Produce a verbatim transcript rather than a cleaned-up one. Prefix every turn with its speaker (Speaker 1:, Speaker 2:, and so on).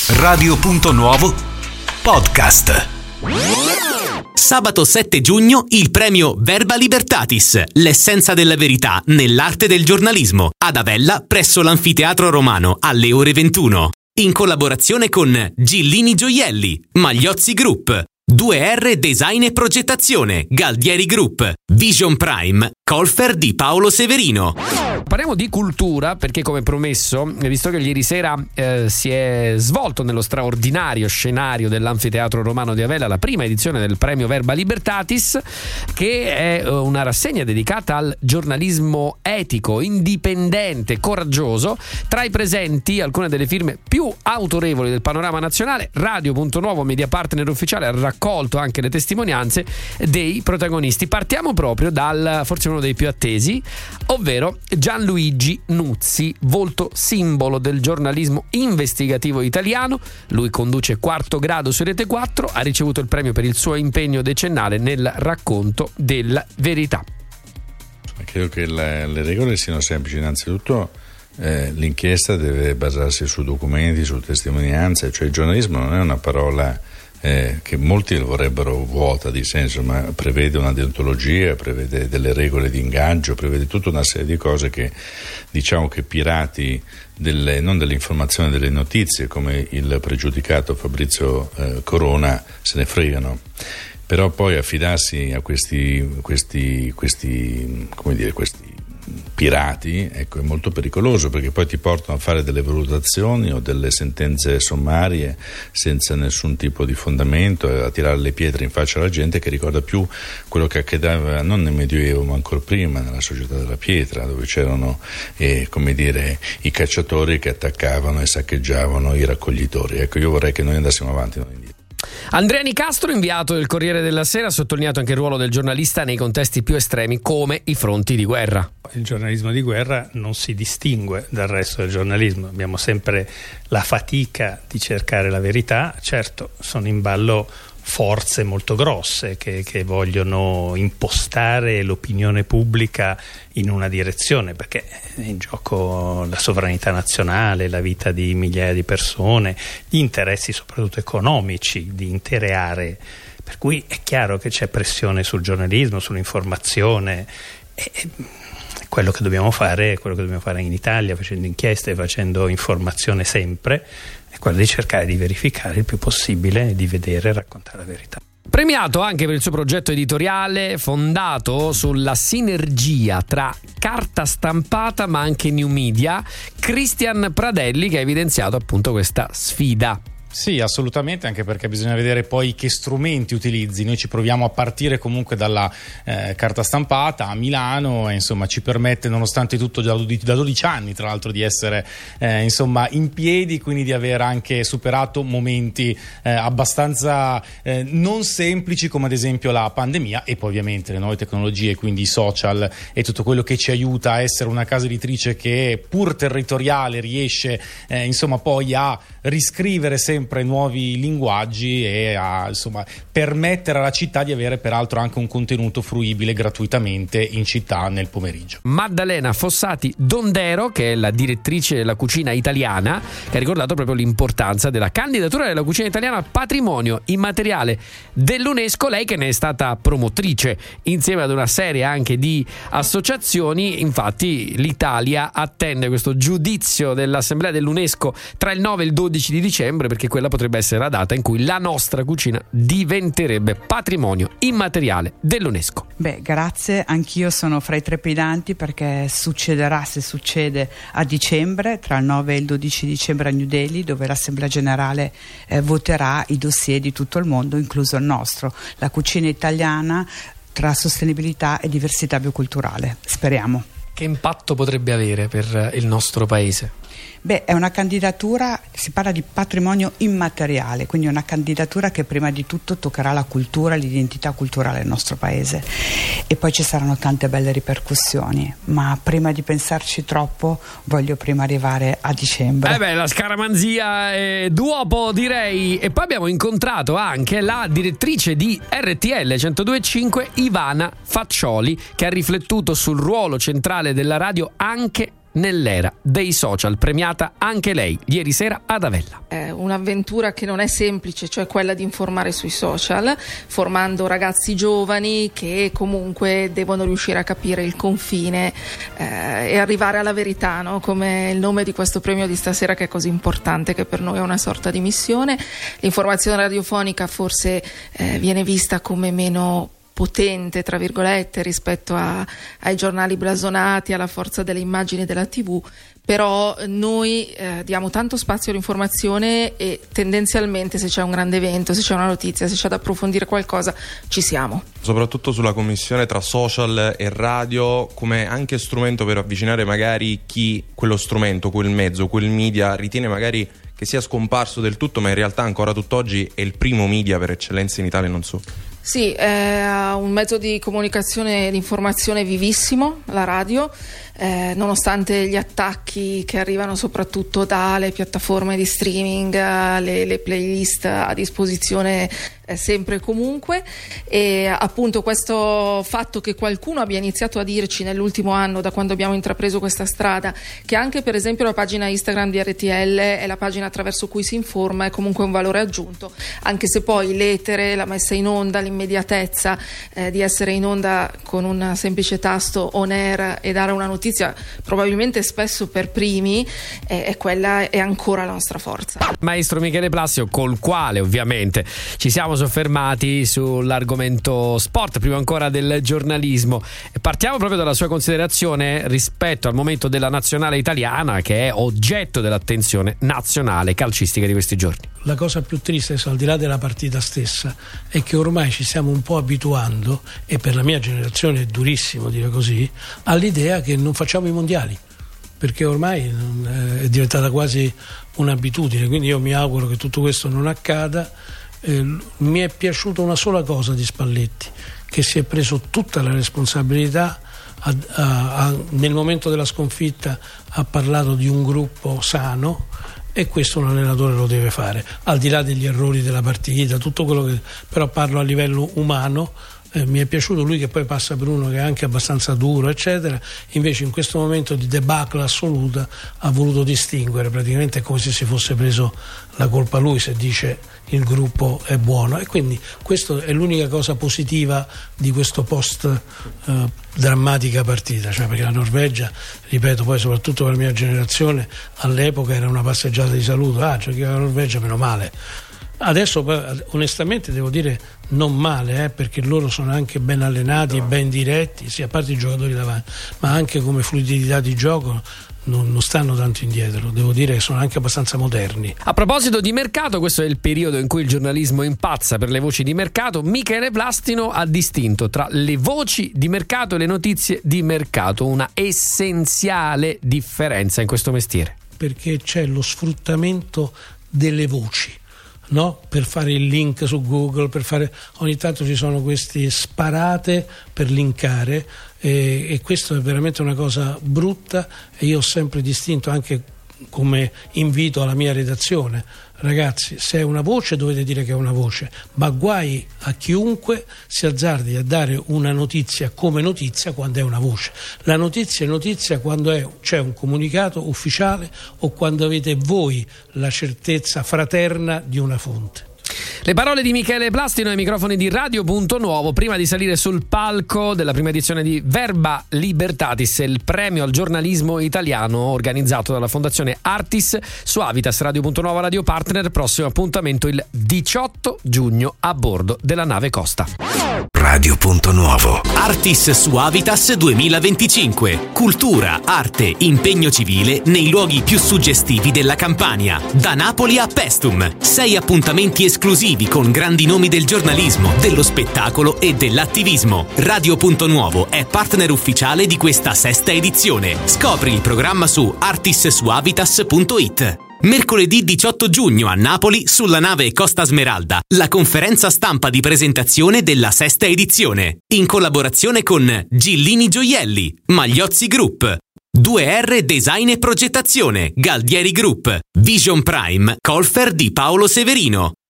Speaker 1: Radio Punto Nuovo Podcast. Sabato sette giugno il premio Verba Libertatis, l'essenza della verità nell'arte del giornalismo, ad Avella presso l'Anfiteatro Romano alle ore ventuno. In collaborazione con Gillini Gioielli, Magliozzi Group, due R Design e Progettazione, Galdieri Group, Vision Prime, Colfer di Paolo Severino.
Speaker 2: Parliamo di cultura perché, come promesso, visto che ieri sera eh, si è svolto nello straordinario scenario dell'Anfiteatro Romano di Avella la prima edizione del premio Verba Libertatis, che è una rassegna dedicata al giornalismo etico, indipendente, coraggioso. Tra i presenti alcune delle firme più autorevoli del panorama nazionale. Radio Punto Nuovo, media partner ufficiale, ha raccolto anche le testimonianze dei protagonisti. Partiamo proprio dal forse uno dei più attesi, ovvero Gianluigi Nuzzi, volto simbolo del giornalismo investigativo italiano. Lui conduce Quarto Grado su Rete quattro, ha ricevuto il premio per il suo impegno decennale nel racconto della verità.
Speaker 3: Credo che le, le regole siano semplici. Innanzitutto eh, l'inchiesta deve basarsi su documenti, su testimonianze, cioè il giornalismo non è una parola Eh, che molti vorrebbero vuota di senso, ma prevede una deontologia, prevede delle regole di ingaggio, prevede tutta una serie di cose che, diciamo, che pirati delle, non dell'informazione, delle notizie, come il pregiudicato Fabrizio eh, Corona, se ne fregano. Però poi affidarsi a questi questi questi come dire questi pirati, ecco, è molto pericoloso, perché poi ti portano a fare delle valutazioni o delle sentenze sommarie senza nessun tipo di fondamento, a tirare le pietre in faccia alla gente, che ricorda più quello che accadeva non nel Medioevo ma ancora prima, nella società della pietra, dove c'erano eh, come dire i cacciatori che attaccavano e saccheggiavano i raccoglitori. Ecco, io vorrei che noi andassimo avanti, non indietro.
Speaker 2: Andrea Nicastro, inviato del Corriere della Sera, ha sottolineato anche il ruolo del giornalista nei contesti più estremi, come i fronti di guerra.
Speaker 4: Il giornalismo di guerra non si distingue dal resto del giornalismo, abbiamo sempre la fatica di cercare la verità. Certo, sono in ballo forze molto grosse che, che vogliono impostare l'opinione pubblica in una direzione, perché è in gioco la sovranità nazionale, la vita di migliaia di persone, gli interessi soprattutto economici di intere aree, per cui è chiaro che c'è pressione sul giornalismo, sull'informazione, e quello che dobbiamo fare, quello che dobbiamo fare in Italia, facendo inchieste, facendo informazione sempre, è quello di cercare di verificare il più possibile, di vedere e raccontare la verità.
Speaker 2: Premiato anche per il suo progetto editoriale fondato sulla sinergia tra carta stampata ma anche new media, Cristian Pradelli, che ha evidenziato appunto questa sfida.
Speaker 5: Sì, assolutamente, anche perché bisogna vedere poi che strumenti utilizzi. Noi ci proviamo a partire comunque dalla eh, carta stampata a Milano, e insomma ci permette, nonostante tutto, da dodici anni tra l'altro, di essere eh, insomma in piedi, quindi di aver anche superato momenti eh, abbastanza eh, non semplici, come ad esempio la pandemia, e poi ovviamente le nuove tecnologie, quindi i social e tutto quello che ci aiuta a essere una casa editrice che, pur territoriale, riesce eh, insomma poi a riscrivere sempre nuovi linguaggi e a insomma permettere alla città di avere peraltro anche un contenuto fruibile gratuitamente in città nel pomeriggio.
Speaker 2: Maddalena Fossati Dondero, che è la direttrice della cucina italiana, che ha ricordato proprio l'importanza della candidatura della cucina italiana al patrimonio immateriale dell'UNESCO, lei che ne è stata promotrice insieme ad una serie anche di associazioni. Infatti l'Italia attende questo giudizio dell'Assemblea dell'UNESCO tra il nove e il dodici di dicembre, perché quella potrebbe essere la data in cui la nostra cucina diventerebbe patrimonio immateriale dell'UNESCO.
Speaker 6: Beh, grazie, anch'io sono fra i trepidanti, perché succederà, se succede, a dicembre, tra il nove e il dodici dicembre a New Delhi, dove l'Assemblea Generale eh, voterà i dossier di tutto il mondo, incluso il nostro, la cucina italiana tra sostenibilità e diversità bioculturale. Speriamo.
Speaker 2: Che impatto potrebbe avere per il nostro paese?
Speaker 6: Beh, è una candidatura, si parla di patrimonio immateriale, quindi è una candidatura che prima di tutto toccherà la cultura, l'identità culturale del nostro paese, e poi ci saranno tante belle ripercussioni, ma prima di pensarci troppo voglio prima arrivare a dicembre.
Speaker 2: Eh beh, la scaramanzia è duopo, direi. E poi abbiamo incontrato anche la direttrice di R T L centodue e cinque, Ivana Faccioli, che ha riflettuto sul ruolo centrale della radio anche nell'era dei social, premiata anche lei ieri sera ad Avella.
Speaker 7: È un'avventura che non è semplice, cioè quella di informare sui social, formando ragazzi giovani che comunque devono riuscire a capire il confine eh, e arrivare alla verità, no? Come il nome di questo premio di stasera, che è così importante, che per noi è una sorta di missione. L'informazione radiofonica forse eh, viene vista come meno potente, tra virgolette, rispetto a, ai giornali blasonati, alla forza delle immagini della tivù, però noi eh, diamo tanto spazio all'informazione e tendenzialmente se c'è un grande evento, se c'è una notizia, se c'è da approfondire qualcosa, ci siamo.
Speaker 8: Soprattutto sulla commissione tra social e radio, come anche strumento per avvicinare magari chi quello strumento, quel mezzo, quel media ritiene magari che sia scomparso del tutto, ma in realtà ancora tutt'oggi è il primo media per eccellenza in Italia, non so.
Speaker 7: Sì, è un mezzo di comunicazione e di informazione vivissimo, la radio, eh, nonostante gli attacchi che arrivano soprattutto dalle piattaforme di streaming, le, le playlist a disposizione eh, sempre e comunque, e appunto questo fatto che qualcuno abbia iniziato a dirci nell'ultimo anno, da quando abbiamo intrapreso questa strada, che anche per esempio la pagina Instagram di R T L è la pagina attraverso cui si informa, è comunque un valore aggiunto, anche se poi l'etere, la messa in onda, l'immediatezza eh, di essere in onda con un semplice tasto on air e dare una notizia probabilmente spesso per primi eh, è quella è ancora la nostra forza.
Speaker 2: Maestro Michele Plasio, col quale ovviamente ci siamo soffermati sull'argomento sport prima ancora del giornalismo, e partiamo proprio dalla sua considerazione rispetto al momento della nazionale italiana, che è oggetto dell'attenzione nazionale calcistica di questi giorni.
Speaker 9: La cosa più triste, al di là della partita stessa, è che ormai ci stiamo un po' abituando, e per la mia generazione è durissimo dire così, all'idea che non facciamo i mondiali, perché ormai è diventata quasi un'abitudine. Quindi io mi auguro che tutto questo non accada. Eh, mi è piaciuta una sola cosa di Spalletti, che si è preso tutta la responsabilità. A, a, a, nel momento della sconfitta ha parlato di un gruppo sano, e questo un allenatore lo deve fare, al di là degli errori della partita, tutto quello che, però parlo a livello umano. Eh, mi è piaciuto lui, che poi passa per uno che è anche abbastanza duro eccetera, invece in questo momento di debacle assoluta ha voluto distinguere, praticamente è come se si fosse preso la colpa lui se dice il gruppo è buono, e quindi questa è l'unica cosa positiva di questo post eh, drammatica partita, cioè perché la Norvegia, ripeto, poi soprattutto per la mia generazione all'epoca era una passeggiata di saluto, ah giochi la Norvegia, meno male. Adesso onestamente devo dire non male, eh, perché loro sono anche ben allenati e ben diretti, sì, a parte i giocatori davanti, ma anche come fluidità di gioco non, non stanno tanto indietro, devo dire che sono anche abbastanza moderni.
Speaker 2: A proposito di mercato, questo è il periodo in cui il giornalismo impazza per le voci di mercato. Michele Plastino ha distinto tra le voci di mercato e le notizie di mercato, una essenziale differenza in questo mestiere.
Speaker 9: Perché c'è lo sfruttamento delle voci, no? Per fare il link su Google, per fare, ogni tanto ci sono queste sparate per linkare, e, e questo è veramente una cosa brutta, e io ho sempre distinto, anche come invito alla mia redazione, ragazzi, se è una voce dovete dire che è una voce, ma guai a chiunque si azzardi a dare una notizia come notizia quando è una voce. La notizia è notizia quando è, c'è un comunicato ufficiale o quando avete voi la certezza fraterna di una fonte.
Speaker 2: Le parole di Michele Plastino ai microfoni di Radio Punto Nuovo prima di salire sul palco della prima edizione di Verba Libertatis, il premio al giornalismo italiano organizzato dalla Fondazione Artis su Avitas. Radio Punto Nuovo Radio Partner, prossimo appuntamento il diciotto giugno a bordo della nave Costa.
Speaker 1: Radio Punto Nuovo. Artis su Avitas duemilaventicinque. Cultura, arte, impegno civile nei luoghi più suggestivi della Campania. Da Napoli a Pestum. Sei appuntamenti esclusivi con grandi nomi del giornalismo, dello spettacolo e dell'attivismo. Radio Punto Nuovo è partner ufficiale di questa sesta edizione. Scopri il programma su artissuavitas punto it. Mercoledì diciotto giugno a Napoli, sulla nave Costa Smeralda, la conferenza stampa di presentazione della sesta edizione, in collaborazione con Gillini Gioielli, Magliozzi Group, due R Design e Progettazione, Galdieri Group, Vision Prime, Colfer di Paolo Severino,